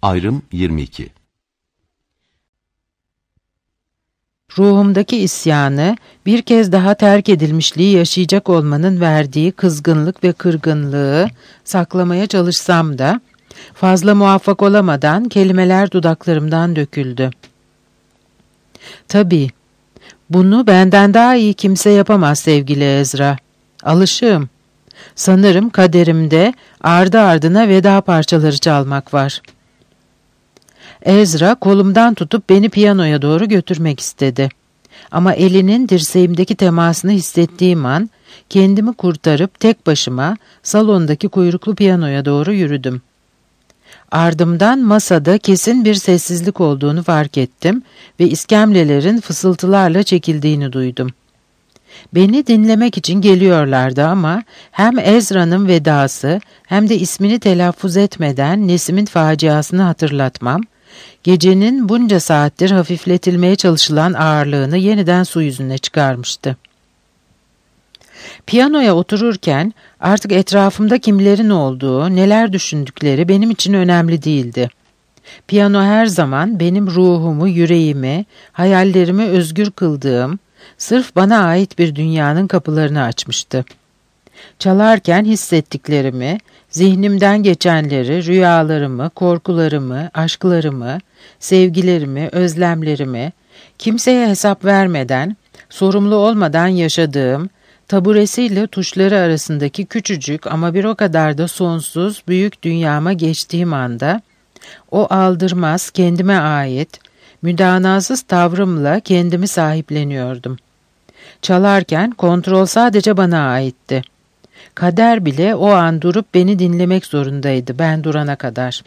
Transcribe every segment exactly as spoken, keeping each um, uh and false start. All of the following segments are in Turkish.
Ayrım yirmi iki. Ruhumdaki isyanı, bir kez daha terk edilmişliği yaşayacak olmanın verdiği kızgınlık ve kırgınlığı saklamaya çalışsam da, fazla muvaffak olamadan kelimeler dudaklarımdan döküldü. Tabii, bunu benden daha iyi kimse yapamaz sevgili Ezra. Alışığım. Sanırım kaderimde ardı ardına veda parçaları çalmak var. Ezra kolumdan tutup beni piyanoya doğru götürmek istedi. Ama elinin dirseğimdeki temasını hissettiğim an kendimi kurtarıp tek başıma salondaki kuyruklu piyanoya doğru yürüdüm. Ardımdan masada kesin bir sessizlik olduğunu fark ettim ve iskemlelerin fısıltılarla çekildiğini duydum. Beni dinlemek için geliyorlardı ama hem Ezra'nın vedası hem de ismini telaffuz etmeden Nesim'in faciasını hatırlatmam, gecenin bunca saattir hafifletilmeye çalışılan ağırlığını yeniden su yüzüne çıkarmıştı. Piyanoya otururken artık etrafımda kimlerin olduğu, neler düşündükleri benim için önemli değildi. Piyano her zaman benim ruhumu, yüreğimi, hayallerimi özgür kıldığım, sırf bana ait bir dünyanın kapılarını açmıştı. Çalarken hissettiklerimi, zihnimden geçenleri, rüyalarımı, korkularımı, aşklarımı, sevgilerimi, özlemlerimi, kimseye hesap vermeden, sorumlu olmadan yaşadığım, taburesiyle tuşları arasındaki küçücük ama bir o kadar da sonsuz büyük dünyama geçtiğim anda, o aldırmaz kendime ait, müdanasız tavrımla kendimi sahipleniyordum. Çalarken kontrol sadece bana aitti. Kader bile o an durup beni dinlemek zorundaydı ben durana kadar.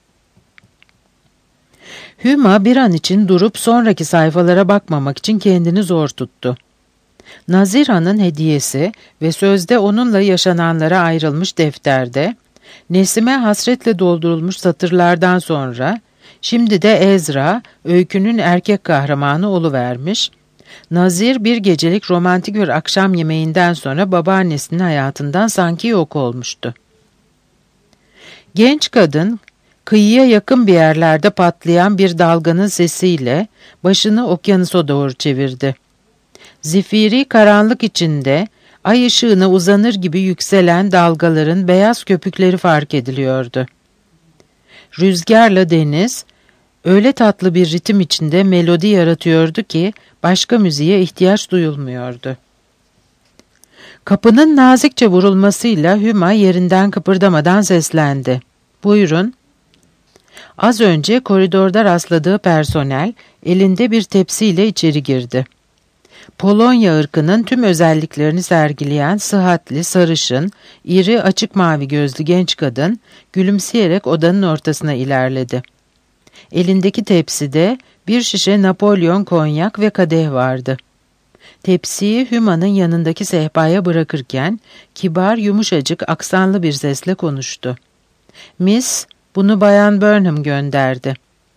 Hüma bir an için durup sonraki sayfalara bakmamak için kendini zor tuttu. Nazira'nın hediyesi ve sözde onunla yaşananlara ayrılmış defterde, Nesim'e hasretle doldurulmuş satırlardan sonra, şimdi de Ezra, öykünün erkek kahramanı oluvermiş, Nazir bir gecelik romantik bir akşam yemeğinden sonra babaannesinin hayatından sanki yok olmuştu. Genç kadın, kıyıya yakın bir yerlerde patlayan bir dalganın sesiyle başını okyanusa doğru çevirdi. Zifiri karanlık içinde, ay ışığına uzanır gibi yükselen dalgaların beyaz köpükleri fark ediliyordu. Rüzgarla deniz, öyle tatlı bir ritim içinde melodi yaratıyordu ki, başka müziğe ihtiyaç duyulmuyordu. Kapının nazikçe vurulmasıyla Hüma yerinden kıpırdamadan seslendi. "Buyurun." Az önce koridorda rastladığı personel, elinde bir tepsiyle içeri girdi. Polonya ırkının tüm özelliklerini sergileyen sıhhatli, sarışın, iri, açık mavi gözlü genç kadın, gülümseyerek odanın ortasına ilerledi. Elindeki tepside bir şişe Napolyon konyak ve kadeh vardı. Tepsiyi Hüma'nın yanındaki sehpaya bırakırken, kibar, yumuşacık, aksanlı bir sesle konuştu. "Miss, bunu Bayan Burnham gönderdi."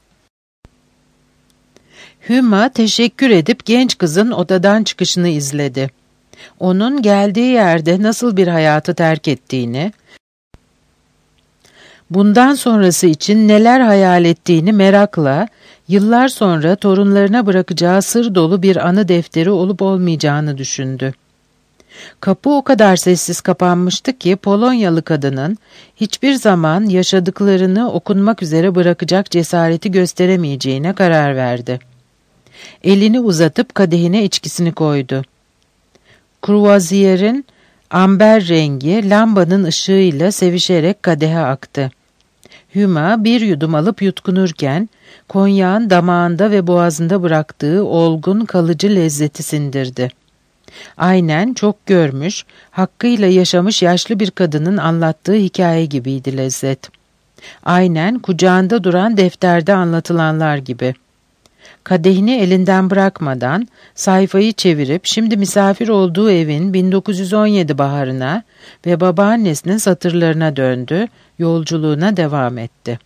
Hüma teşekkür edip genç kızın odadan çıkışını izledi. Onun geldiği yerde nasıl bir hayatı terk ettiğini, bundan sonrası için neler hayal ettiğini merakla, yıllar sonra torunlarına bırakacağı sır dolu bir anı defteri olup olmayacağını düşündü. Kapı o kadar sessiz kapanmıştı ki Polonyalı kadının hiçbir zaman yaşadıklarını okunmak üzere bırakacak cesareti gösteremeyeceğine karar verdi. Elini uzatıp kadehine içkisini koydu. Kruvaziyer'in amber rengi lambanın ışığıyla sevişerek kadehe aktı. Hüma bir yudum alıp yutkunurken, konyağın damağında ve boğazında bıraktığı olgun kalıcı lezzeti sindirdi. Aynen çok görmüş, hakkıyla yaşamış yaşlı bir kadının anlattığı hikaye gibiydi lezzet. Aynen kucağında duran defterde anlatılanlar gibi. Kadehini elinden bırakmadan sayfayı çevirip şimdi misafir olduğu evin bin dokuz yüz on yedi baharına ve babaannesinin satırlarına döndü, yolculuğuna devam etti.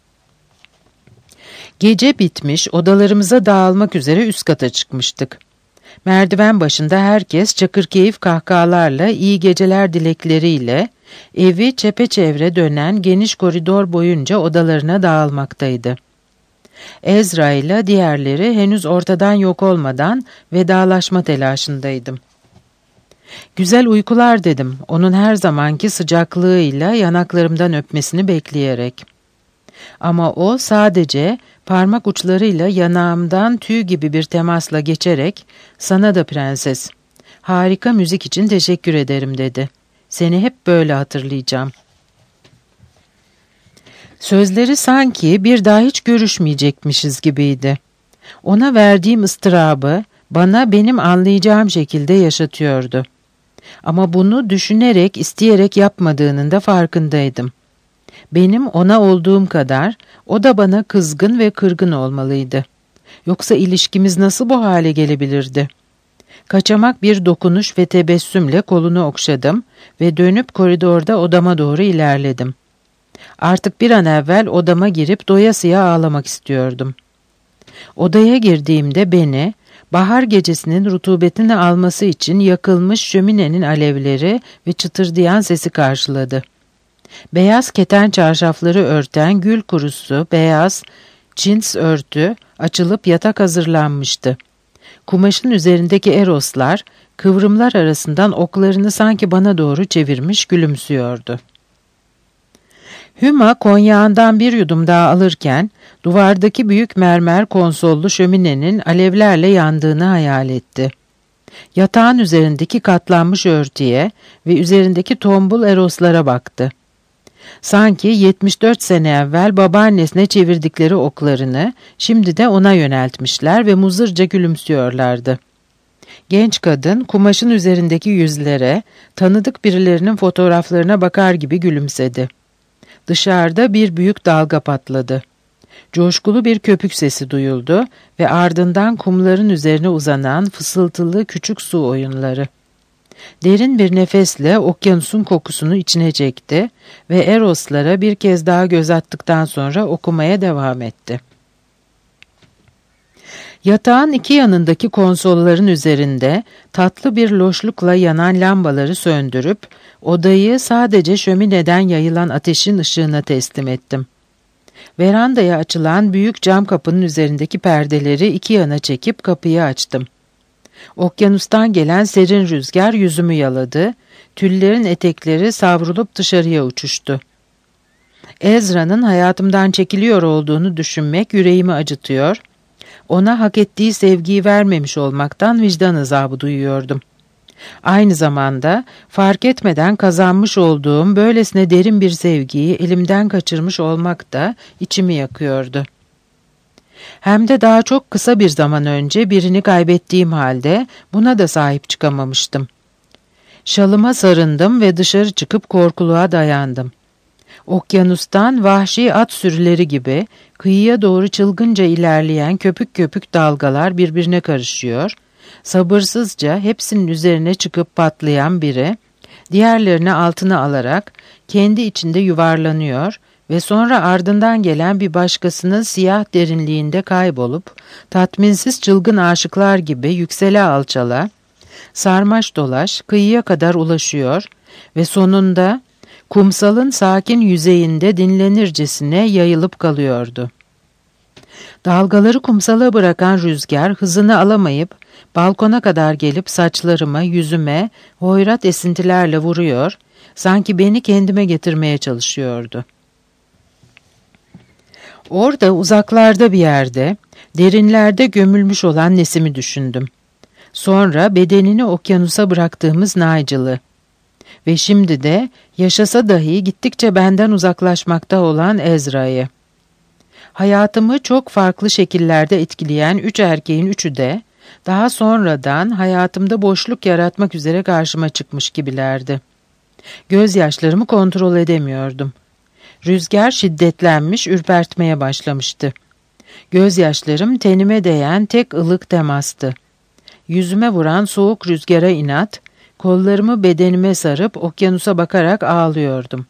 Gece bitmiş, odalarımıza dağılmak üzere üst kata çıkmıştık. Merdiven başında herkes çakır keyif kahkahalarla, iyi geceler dilekleriyle, Evi çepeçevre dönen geniş koridor boyunca odalarına dağılmaktaydı. Ezra ile diğerleri henüz ortadan yok olmadan vedalaşma telaşındaydım. "Güzel uykular," dedim, onun her zamanki sıcaklığıyla yanaklarımdan öpmesini bekleyerek. Ama o sadece parmak uçlarıyla yanağımdan tüy gibi bir temasla geçerek, "Sana da prenses, harika müzik için teşekkür ederim," dedi. "Seni hep böyle hatırlayacağım." Sözleri sanki bir daha hiç görüşmeyecekmişiz gibiydi. Ona verdiğim ıstırabı bana benim anlayacağım şekilde yaşatıyordu. Ama bunu düşünerek, isteyerek yapmadığının da farkındaydım. Benim ona olduğum kadar o da bana kızgın ve kırgın olmalıydı. Yoksa ilişkimiz nasıl bu hale gelebilirdi? Kaçamak bir dokunuş ve tebessümle kolunu okşadım ve dönüp koridorda odama doğru ilerledim. Artık bir an evvel odama girip doyasıya ağlamak istiyordum. Odaya girdiğimde beni, bahar gecesinin rutubetini alması için yakılmış şöminenin alevleri ve çıtırdayan sesi karşıladı. Beyaz keten çarşafları örten gül kurusu, beyaz çins örtü açılıp yatak hazırlanmıştı. Kumaşın üzerindeki eroslar, kıvrımlar arasından oklarını sanki bana doğru çevirmiş gülümsüyordu. Hüma konyağından bir yudum daha alırken, duvardaki büyük mermer konsollu şöminenin alevlerle yandığını hayal etti. Yatağın üzerindeki katlanmış örtüye ve üzerindeki tombul eroslara baktı. Sanki yetmiş dört sene evvel babaannesine çevirdikleri oklarını şimdi de ona yöneltmişler ve muzırca gülümsüyorlardı. Genç kadın kumaşın üzerindeki yüzlere, tanıdık birilerinin fotoğraflarına bakar gibi gülümsedi. Dışarıda bir büyük dalga patladı. Coşkulu bir köpük sesi duyuldu ve ardından kumların üzerine uzanan fısıltılı küçük su oyunları. Derin bir nefesle okyanusun kokusunu içine çekti ve eroslara bir kez daha göz attıktan sonra okumaya devam etti. Yatağın iki yanındaki konsolların üzerinde tatlı bir loşlukla yanan lambaları söndürüp, odayı sadece şömineden yayılan ateşin ışığına teslim ettim. Verandaya açılan büyük cam kapının üzerindeki perdeleri iki yana çekip kapıyı açtım. Okyanustan gelen serin rüzgar yüzümü yaladı, tüllerin etekleri savrulup dışarıya uçuştu. Ezra'nın hayatımdan çekiliyor olduğunu düşünmek yüreğimi acıtıyor, ona hak ettiği sevgiyi vermemiş olmaktan vicdan azabı duyuyordum. Aynı zamanda fark etmeden kazanmış olduğum böylesine derin bir sevgiyi elimden kaçırmış olmak da içimi yakıyordu. Hem de daha çok kısa bir zaman önce birini kaybettiğim halde buna da sahip çıkamamıştım. Şalıma sarındım ve dışarı çıkıp korkuluğa dayandım. Okyanustan vahşi at sürüleri gibi kıyıya doğru çılgınca ilerleyen köpük köpük dalgalar birbirine karışıyor, sabırsızca hepsinin üzerine çıkıp patlayan biri, diğerlerini altına alarak kendi içinde yuvarlanıyor ve sonra ardından gelen bir başkasının siyah derinliğinde kaybolup, tatminsiz çılgın aşıklar gibi yüksele alçala, sarmaş dolaş kıyıya kadar ulaşıyor ve sonunda kumsalın sakin yüzeyinde dinlenircesine yayılıp kalıyordu. Dalgaları kumsala bırakan rüzgar hızını alamayıp balkona kadar gelip saçlarıma, yüzüme hoyrat esintilerle vuruyor, sanki beni kendime getirmeye çalışıyordu. Orada uzaklarda bir yerde, derinlerde gömülmüş olan Nesim'i düşündüm. Sonra bedenini okyanusa bıraktığımız Nigel'ı. Ve şimdi de yaşasa dahi gittikçe benden uzaklaşmakta olan Ezra'yı. Hayatımı çok farklı şekillerde etkileyen üç erkeğin üçü de daha sonradan hayatımda boşluk yaratmak üzere karşıma çıkmış gibilerdi. Gözyaşlarımı kontrol edemiyordum. Rüzgar şiddetlenmiş, ürpertmeye başlamıştı. Gözyaşlarım tenime değen tek ılık temastı. Yüzüme vuran soğuk rüzgara inat, kollarımı bedenime sarıp okyanusa bakarak ağlıyordum.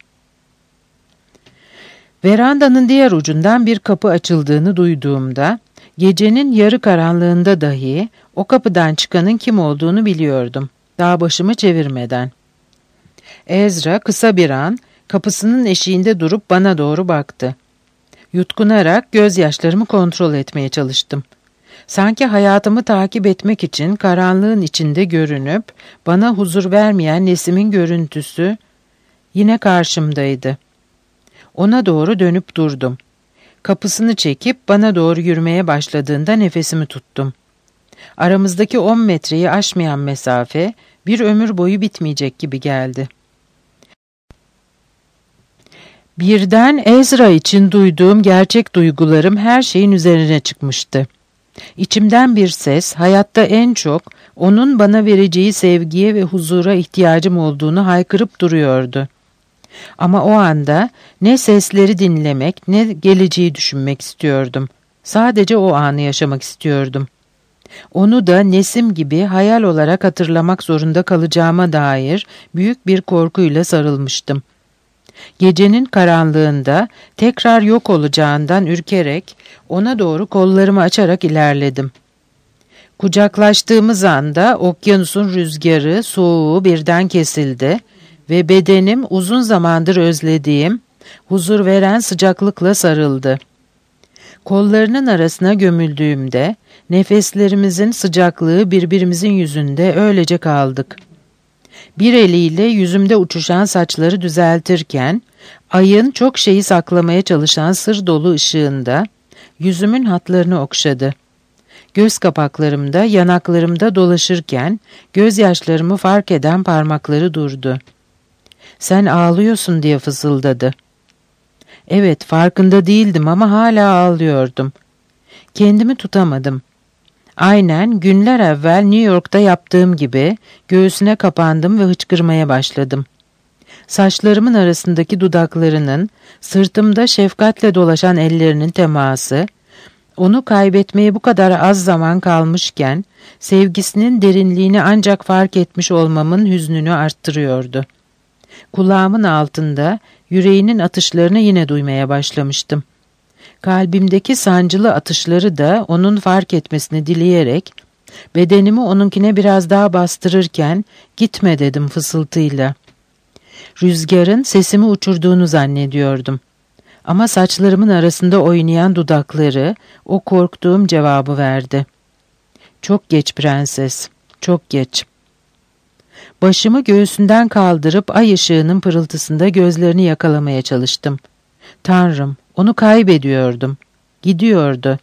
Verandanın diğer ucundan bir kapı açıldığını duyduğumda, gecenin yarı karanlığında dahi o kapıdan çıkanın kim olduğunu biliyordum, daha başımı çevirmeden. Ezra kısa bir an kapısının eşiğinde durup bana doğru baktı. Yutkunarak gözyaşlarımı kontrol etmeye çalıştım. Sanki hayatımı takip etmek için karanlığın içinde görünüp bana huzur vermeyen Nesim'in görüntüsü yine karşımdaydı. Ona doğru dönüp durdum. Kapısını çekip bana doğru yürümeye başladığında nefesimi tuttum. Aramızdaki on metreyi aşmayan mesafe bir ömür boyu bitmeyecek gibi geldi. Birden Ezra için duyduğum gerçek duygularım her şeyin üzerine çıkmıştı. İçimden bir ses hayatta en çok onun bana vereceği sevgiye ve huzura ihtiyacım olduğunu haykırıp duruyordu. Ama o anda ne sesleri dinlemek ne geleceği düşünmek istiyordum. Sadece o anı yaşamak istiyordum. Onu da Nesim gibi hayal olarak hatırlamak zorunda kalacağıma dair büyük bir korkuyla sarılmıştım. Gecenin karanlığında tekrar yok olacağından ürkerek ona doğru kollarımı açarak ilerledim. Kucaklaştığımız anda okyanusun rüzgarı, soğuğu birden kesildi ve bedenim uzun zamandır özlediğim, huzur veren sıcaklıkla sarıldı. Kollarının arasına gömüldüğümde nefeslerimizin sıcaklığı birbirimizin yüzünde öylece kaldık. Bir eliyle yüzümde uçuşan saçları düzeltirken, ayın çok şeyi saklamaya çalışan sır dolu ışığında yüzümün hatlarını okşadı. Göz kapaklarımda, yanaklarımda dolaşırken gözyaşlarımı fark eden parmakları durdu. "Sen ağlıyorsun," diye fısıldadı. Evet, farkında değildim ama hala ağlıyordum. Kendimi tutamadım. Aynen günler evvel New York'ta yaptığım gibi göğsüne kapandım ve hıçkırmaya başladım. Saçlarımın arasındaki dudaklarının, sırtımda şefkatle dolaşan ellerinin teması, onu kaybetmeye bu kadar az zaman kalmışken, sevgisinin derinliğini ancak fark etmiş olmamın hüznünü arttırıyordu. Kulağımın altında yüreğinin atışlarını yine duymaya başlamıştım. Kalbimdeki sancılı atışları da onun fark etmesini dileyerek, bedenimi onunkine biraz daha bastırırken, "Gitme," dedim fısıltıyla. Rüzgarın sesimi uçurduğunu zannediyordum. Ama saçlarımın arasında oynayan dudakları o korktuğum cevabı verdi. "Çok geç prenses, çok geç." Başımı göğsünden kaldırıp ay ışığının pırıltısında gözlerini yakalamaya çalıştım. Tanrım, onu kaybediyordum. Gidiyordu.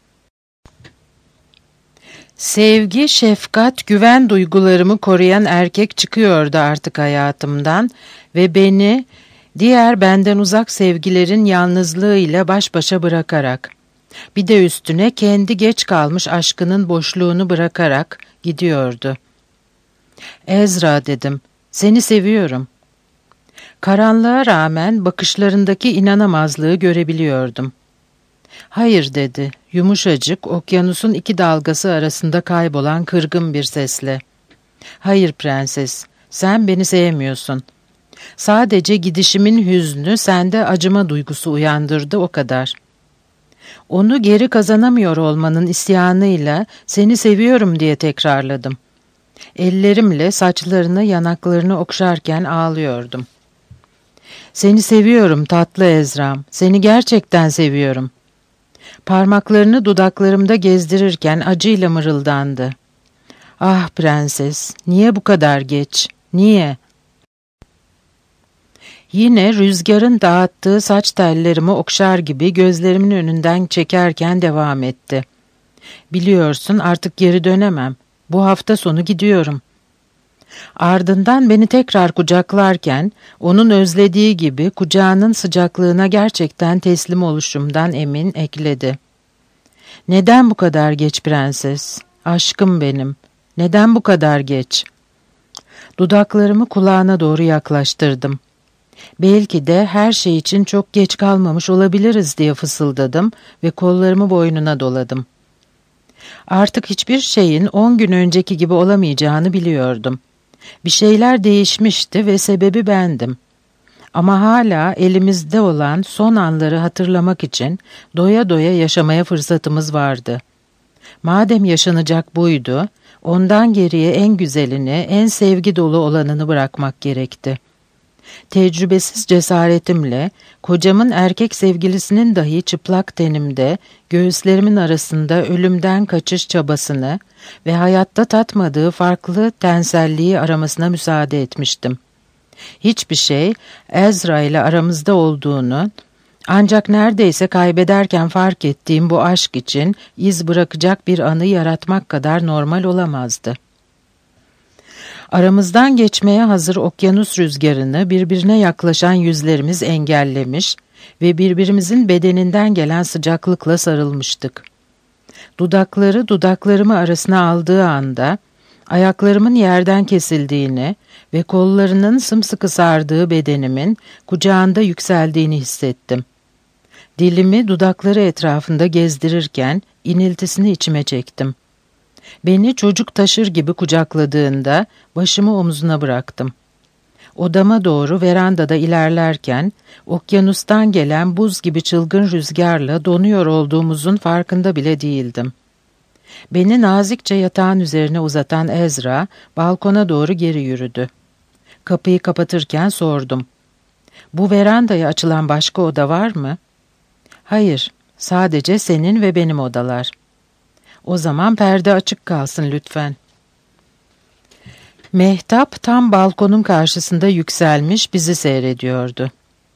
Sevgi, şefkat, güven duygularımı koruyan erkek çıkıyordu artık hayatımdan ve beni diğer benden uzak sevgilerin yalnızlığıyla baş başa bırakarak, bir de üstüne kendi geç kalmış aşkının boşluğunu bırakarak gidiyordu. "Ezra," dedim, "seni seviyorum." Karanlığa rağmen bakışlarındaki inanamazlığı görebiliyordum. "Hayır," dedi, yumuşacık, okyanusun iki dalgası arasında kaybolan kırgın bir sesle. "Hayır prenses, sen beni sevmiyorsun. Sadece gidişimin hüznü sende acıma duygusu uyandırdı, o kadar. Onu geri kazanamıyor olmanın isyanıyla seni seviyorum diye tekrarladım. Ellerimle saçlarını, yanaklarını okşarken ağlıyordum. Seni seviyorum tatlı Ezra'm, seni gerçekten seviyorum." Parmaklarını dudaklarımda gezdirirken acıyla mırıldandı. "Ah prenses, niye bu kadar geç, niye?" Yine rüzgarın dağıttığı saç tellerimi okşar gibi gözlerimin önünden çekerken devam etti. "Biliyorsun artık geri dönemem. Bu hafta sonu gidiyorum." Ardından beni tekrar kucaklarken onun özlediği gibi kucağının sıcaklığına gerçekten teslim oluşumdan emin ekledi. "Neden bu kadar geç prenses? Aşkım benim. Neden bu kadar geç?" Dudaklarımı kulağına doğru yaklaştırdım. "Belki de her şey için çok geç kalmamış olabiliriz," diye fısıldadım ve kollarımı boynuna doladım. Artık hiçbir şeyin on gün önceki gibi olamayacağını biliyordum. Bir şeyler değişmişti ve sebebi bendim. Ama hala elimizde olan son anları hatırlamak için doya doya yaşamaya fırsatımız vardı. Madem yaşanacak buydu, ondan geriye en güzelini, en sevgi dolu olanını bırakmak gerekti. Tecrübesiz cesaretimle, kocamın erkek sevgilisinin dahi çıplak tenimde, göğüslerimin arasında ölümden kaçış çabasını ve hayatta tatmadığı farklı tenselliği aramasına müsaade etmiştim. Hiçbir şey, Ezra ile aramızda olduğunu, ancak neredeyse kaybederken fark ettiğim bu aşk için iz bırakacak bir anı yaratmak kadar normal olamazdı. Aramızdan geçmeye hazır okyanus rüzgarını birbirine yaklaşan yüzlerimiz engellemiş ve birbirimizin bedeninden gelen sıcaklıkla sarılmıştık. Dudakları dudaklarımı arasına aldığı anda, ayaklarımın yerden kesildiğini ve kollarının sımsıkı sardığı bedenimin kucağında yükseldiğini hissettim. Dilimi dudakları etrafında gezdirirken iniltisini içime çektim. Beni çocuk taşır gibi kucakladığında başımı omzuna bıraktım. Odama doğru verandada ilerlerken okyanustan gelen buz gibi çılgın rüzgarla donuyor olduğumuzun farkında bile değildim. Beni nazikçe yatağın üzerine uzatan Ezra balkona doğru geri yürüdü. Kapıyı kapatırken sordum. "Bu verandaya açılan başka oda var mı?" "Hayır, sadece senin ve benim odalar." "O zaman perde açık kalsın lütfen." Mehtap tam balkonun karşısında yükselmiş bizi seyrediyordu.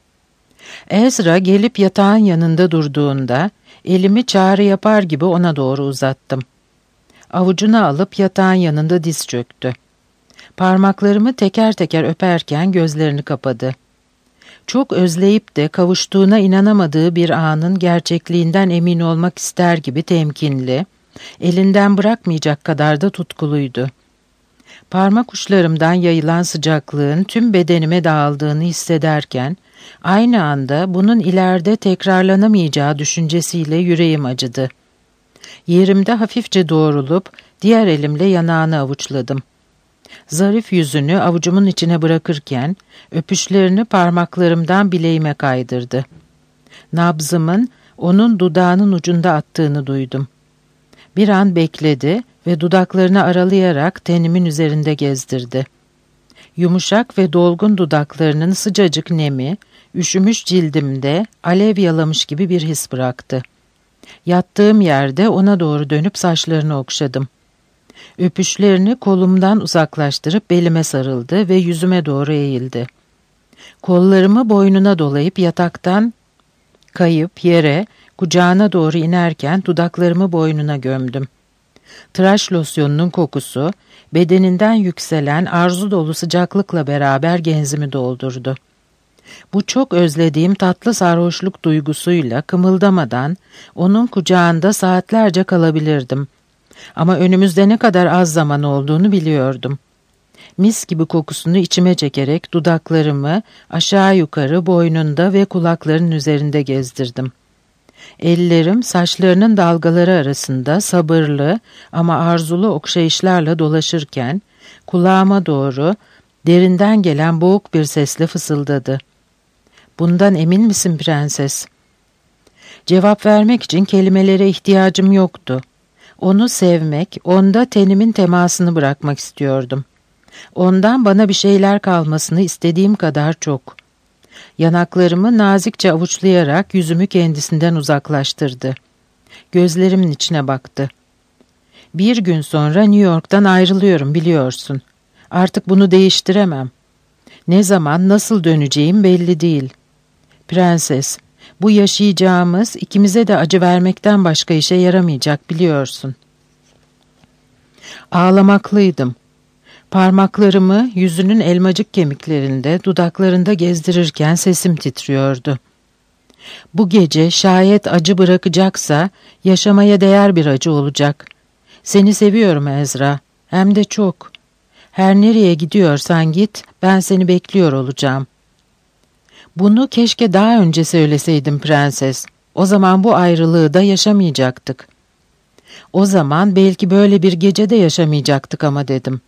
Ezra gelip yatağın yanında durduğunda elimi çağrı yapar gibi ona doğru uzattım. Avucuna alıp yatağın yanında diz çöktü. Parmaklarımı teker teker öperken gözlerini kapadı. Çok özleyip de kavuştuğuna inanamadığı bir anın gerçekliğinden emin olmak ister gibi temkinli, elinden bırakmayacak kadar da tutkuluydu. Parmak uçlarımdan yayılan sıcaklığın tüm bedenime dağıldığını hissederken, aynı anda bunun ileride tekrarlanamayacağı düşüncesiyle yüreğim acıdı. Yerimde hafifçe doğrulup diğer elimle yanağını avuçladım. Zarif yüzünü avucumun içine bırakırken öpüşlerini parmaklarımdan bileğime kaydırdı. Nabzımın onun dudağının ucunda attığını duydum. Bir an bekledi ve dudaklarını aralayarak tenimin üzerinde gezdirdi. Yumuşak ve dolgun dudaklarının sıcacık nemi, üşümüş cildimde alev yalamış gibi bir his bıraktı. Yattığım yerde ona doğru dönüp saçlarını okşadım. Öpüşlerini kolumdan uzaklaştırıp belime sarıldı ve yüzüme doğru eğildi. Kollarımı boynuna dolayıp yataktan kayıp yere, kucağına doğru inerken dudaklarımı boynuna gömdüm. Tıraş losyonunun kokusu, bedeninden yükselen arzu dolu sıcaklıkla beraber genzimi doldurdu. Bu çok özlediğim tatlı sarhoşluk duygusuyla kımıldamadan onun kucağında saatlerce kalabilirdim. Ama önümüzde ne kadar az zaman olduğunu biliyordum. Mis gibi kokusunu içime çekerek dudaklarımı aşağı yukarı boynunda ve kulaklarının üzerinde gezdirdim. Ellerim saçlarının dalgaları arasında sabırlı ama arzulu okşayışlarla dolaşırken kulağıma doğru derinden gelen boğuk bir sesle fısıldadı. "Bundan emin misin prenses?" Cevap vermek için kelimelere ihtiyacım yoktu. Onu sevmek, onda tenimin temasını bırakmak istiyordum. Ondan bana bir şeyler kalmasını istediğim kadar çok. Yanaklarımı nazikçe avuçlayarak yüzümü kendisinden uzaklaştırdı. Gözlerimin içine baktı. "Bir gün sonra New York'tan ayrılıyorum biliyorsun. Artık bunu değiştiremem. Ne zaman, nasıl döneceğim belli değil. Prenses, bu yaşayacağımız ikimize de acı vermekten başka işe yaramayacak biliyorsun." Ağlamaklıydım. Parmaklarımı yüzünün elmacık kemiklerinde, dudaklarında gezdirirken sesim titriyordu. "Bu gece şayet acı bırakacaksa yaşamaya değer bir acı olacak. Seni seviyorum Ezra, hem de çok. Her nereye gidiyorsan git, ben seni bekliyor olacağım." "Bunu keşke daha önce söyleseydim prenses. O zaman bu ayrılığı da yaşamayacaktık." "O zaman belki böyle bir gecede yaşamayacaktık ama," dedim.